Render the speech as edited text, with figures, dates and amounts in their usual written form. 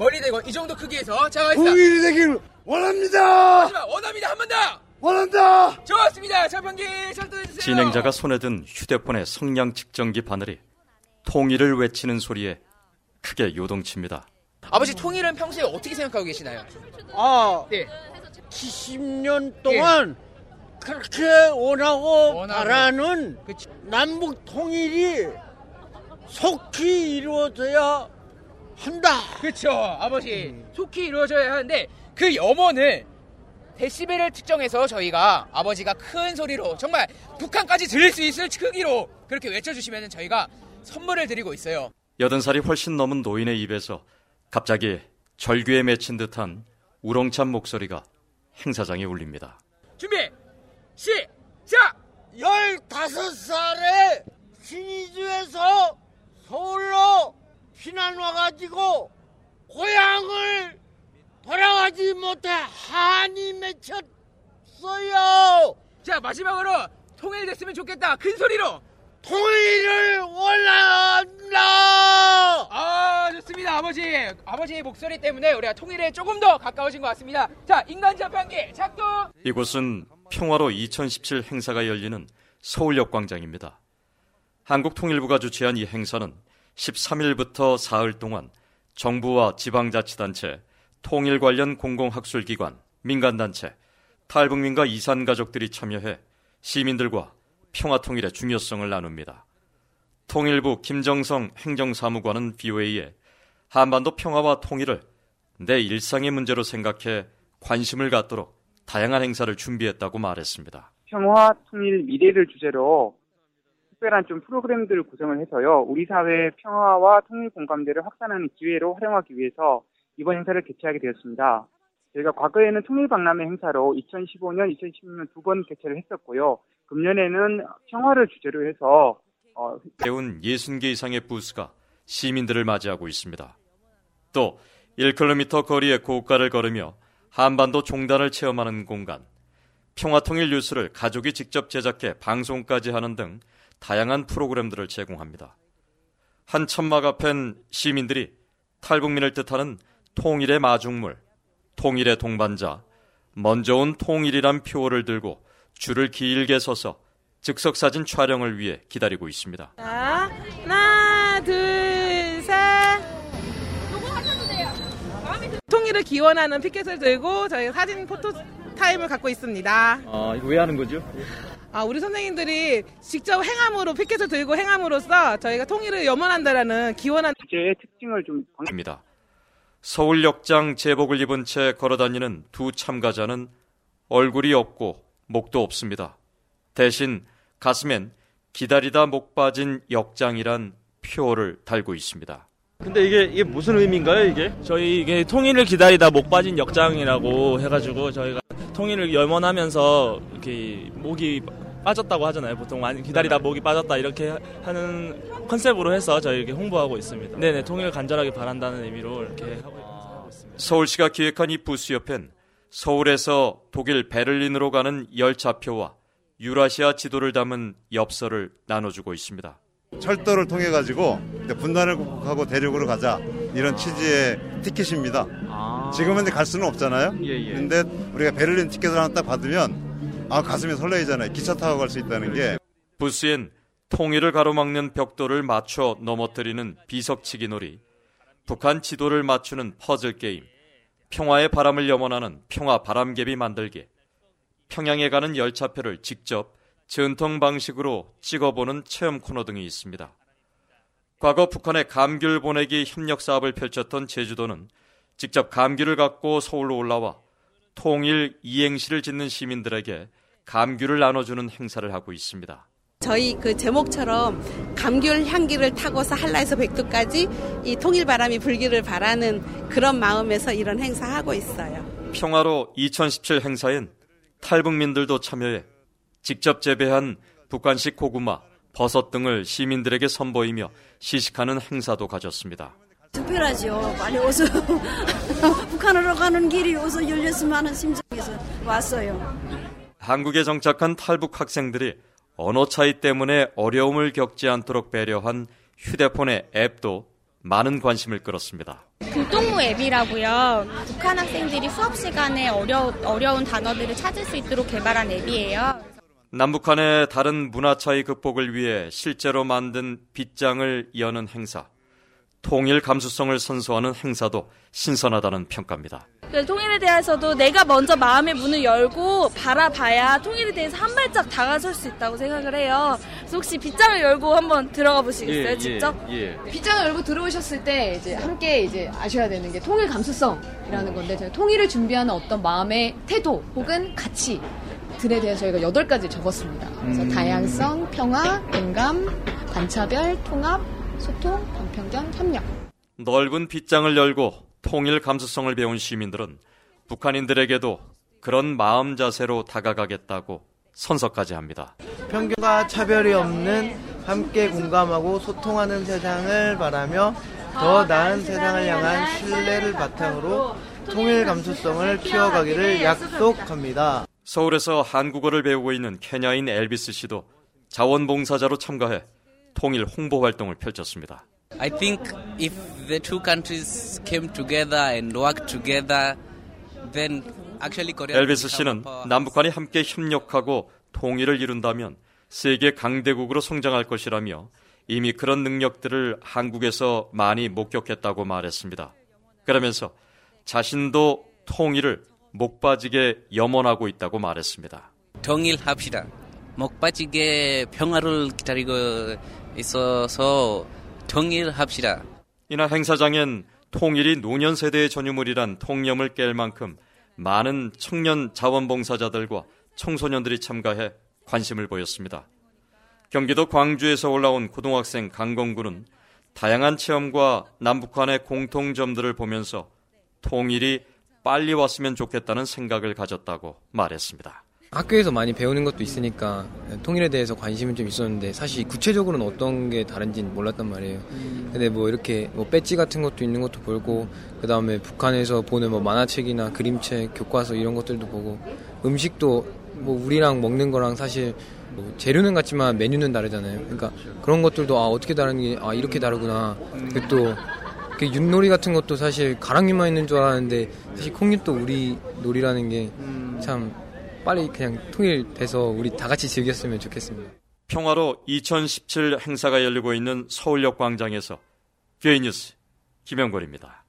머리 대고 이 정도 크기에서 자, 가겠습니다. 통일이 되길 원합니다. 하지만 원합니다. 한 번 더. 원한다. 좋았습니다. 자판기 작동해주세요. 진행자가 손에 든 휴대폰의 성량 측정기 바늘이 통일을 외치는 소리에 크게 요동칩니다. 아버지 통일은 평소에 어떻게 생각하고 계시나요? 네. 70년 동안 그렇게 원하고 바라는 남북 통일이 속히 이루어져야 한다. 그렇죠. 아버지 속히 이루어져야 하는데 그 염원을 데시벨을 측정해서 저희가 아버지가 큰 소리로 정말 북한까지 들릴 수 있을 크기로 그렇게 외쳐주시면 저희가 선물을 드리고 있어요. 80살이 훨씬 넘은 노인의 입에서 갑자기 절규에 맺힌 듯한 우렁찬 목소리가 행사장에 울립니다. 준비 시작! 15살에 신의주에서 서울로 피난 와가지고 고향을 돌아가지 못해 한이 맺혔어요. 자, 마지막으로 통일됐으면 좋겠다. 큰 소리로 통일을 원한다. 좋습니다. 아버지의 목소리 때문에 우리가 통일에 조금 더 가까워진 것 같습니다. 자, 인간 자판기 작동. 이곳은 평화로 2017 행사가 열리는 서울역 광장입니다. 한국통일부가 주최한 이 행사는 13일부터 사흘 동안 정부와 지방자치단체, 통일 관련 공공학술기관, 민간단체, 탈북민과 이산가족들이 참여해 시민들과 평화통일의 중요성을 나눕니다. 통일부 김정성 행정사무관은 BOA에 한반도 평화와 통일을 내 일상의 문제로 생각해 관심을 갖도록 다양한 행사를 준비했다고 말했습니다. 평화, 통일, 미래를 주제로 특별한 좀 프로그램들을 구성을 해서요. 우리 사회의 평화와 통일 공감대를 확산하는 기회로 활용하기 위해서 이번 행사를 개최하게 되었습니다. 저희가 과거에는 통일박람회 행사로 2015년, 2016년 두 번 개최를 했었고요. 금년에는 평화를 주제로 해서 배운 60개 이상의 부스가 시민들을 맞이하고 있습니다. 또 1km 거리의 고가를 걸으며 한반도 종단을 체험하는 공간, 평화통일 뉴스를 가족이 직접 제작해 방송까지 하는 등 다양한 프로그램들을 제공합니다. 한 천막 앞엔 시민들이 탈북민을 뜻하는 통일의 마중물, 통일의 동반자, 먼저 온 통일이란 표어를 들고 줄을 길게 서서 즉석사진 촬영을 위해 기다리고 있습니다. 자, 하나, 둘, 셋. 통일을 기원하는 피켓을 들고 저희 사진 포토 타임을 갖고 있습니다. 이거 왜 하는 거죠? 우리 선생님들이 직접 행함으로 피켓을 들고 행함으로써 저희가 통일을 염원한다라는 기원한 주제의 특징을 좀 입니다. 서울역장 제복을 입은 채 걸어다니는 두 참가자는 얼굴이 없고 목도 없습니다. 대신 가슴엔 기다리다 목 빠진 역장이란 표어를 달고 있습니다. 근데 이게 무슨 의미인가요, 이게? 저희 이게 통일을 기다리다 목 빠진 역장이라고 해가지고 저희가 통일을 염원하면서 이렇게 목이 빠졌다고 하잖아요. 보통 많이 기다리다 목이 빠졌다 이렇게 하는 컨셉으로 해서 저희 이렇게 홍보하고 있습니다. 네네, 통일을 간절하게 바란다는 의미로 이렇게 하고 있습니다. 서울시가 기획한 이 부스 옆엔 서울에서 독일 베를린으로 가는 열차표와 유라시아 지도를 담은 엽서를 나눠주고 있습니다. 철도를 통해 가지고 분단을 극복하고 대륙으로 가자 이런 취지의 티켓입니다. 지금은 갈 수는 없잖아요. 그런데 우리가 베를린 티켓을 하나 딱 받으면 가슴이 설레이잖아요. 기차 타고 갈 수 있다는 게. 부스엔 통일을 가로막는 벽돌을 맞춰 넘어뜨리는 비석치기 놀이, 북한 지도를 맞추는 퍼즐 게임, 평화의 바람을 염원하는 평화 바람개비 만들기, 평양에 가는 열차표를 직접 전통 방식으로 찍어보는 체험 코너 등이 있습니다. 과거 북한의 감귤 보내기 협력 사업을 펼쳤던 제주도는 직접 감귤을 갖고 서울로 올라와 통일 이행시를 짓는 시민들에게 감귤을 나눠주는 행사를 하고 있습니다. 저희 그 제목처럼 감귤 향기를 타고서 한라에서 백두까지 이 통일 바람이 불기를 바라는 그런 마음에서 이런 행사하고 있어요. 평화로 2017 행사엔 탈북민들도 참여해 직접 재배한 북한식 고구마, 버섯 등을 시민들에게 선보이며 시식하는 행사도 가졌습니다. 특별하죠. 빨리 어서 북한으로 가는 길이 어서 열렸으면 하는 심정에서 왔어요. 한국에 정착한 탈북 학생들이 언어 차이 때문에 어려움을 겪지 않도록 배려한 휴대폰의 앱도 많은 관심을 끌었습니다. 불동무 앱이라고요. 북한 학생들이 수업 시간에 어려운 단어들을 찾을 수 있도록 개발한 앱이에요. 남북한의 다른 문화 차이 극복을 위해 실제로 만든 빗장을 여는 행사, 통일 감수성을 선서하는 행사도 신선하다는 평가입니다. 통일에 대해서도 내가 먼저 마음의 문을 열고 바라봐야 통일에 대해서 한 발짝 다가설 수 있다고 생각을 해요. 그래서 혹시 빗장을 열고 한번 들어가 보시겠어요, 직접? 빗장을 열고 들어오셨을 때 이제 함께 이제 아셔야 되는 게 통일 감수성이라는 건데, 저희 통일을 준비하는 어떤 마음의 태도 혹은 가치들에 대해서 저희가 8가지 적었습니다. 그래서 다양성, 평화, 공감, 반차별, 통합, 소통, 반편견, 협력. 넓은 빗장을 열고 통일 감수성을 배운 시민들은 북한인들에게도 그런 마음 자세로 다가가겠다고 선서까지 합니다. 편견과 차별이 없는 함께 공감하고 소통하는 세상을 바라며 더 나은 세상을 향한 신뢰를 바탕으로 통일 감수성을 키워가기를 약속합니다. 서울에서 한국어를 배우고 있는 케냐인 엘비스 씨도 자원봉사자로 참가해 통일 홍보 활동을 펼쳤습니다. I think if the two countries came together and worked together, then actually Korea. 엘비스 씨는 남북한이 함께 협력하고 통일을 이룬다면 세계 강대국으로 성장할 것이라며 이미 그런 능력들을 한국에서 많이 목격했다고 말했습니다. 그러면서 자신도 통일을 목 빠지게 염원하고 있다고 말했습니다. 통일합시다. 목 빠지게 평화를 기다리고 있어서 통일합시다. 이날 행사장엔 통일이 노년 세대의 전유물이란 통념을 깰 만큼 많은 청년 자원봉사자들과 청소년들이 참가해 관심을 보였습니다. 경기도 광주에서 올라온 고등학생 강건구는 다양한 체험과 남북한의 공통점들을 보면서 통일이 빨리 왔으면 좋겠다는 생각을 가졌다고 말했습니다. 학교에서 많이 배우는 것도 있으니까 통일에 대해서 관심은 좀 있었는데 사실 구체적으로는 어떤 게 다른지는 몰랐단 말이에요. 근데 뭐 이렇게 뭐 배지 같은 것도 있는 것도 보고, 그 다음에 북한에서 보는 뭐 만화책이나 그림책, 교과서 이런 것들도 보고, 음식도 뭐 우리랑 먹는 거랑 사실 뭐 재료는 같지만 메뉴는 다르잖아요. 그러니까 그런 것들도 어떻게 다른 게 이렇게 다르구나. 또 윷놀이 같은 것도 사실 가랑비만 있는 줄 알았는데 사실 콩잎도 우리 놀이라는 게 참 빨리 그냥 통일돼서 우리 다 같이 즐겼으면 좋겠습니다. 평화로 2017 행사가 열리고 있는 서울역 광장에서 뷰이 뉴스 김영걸입니다.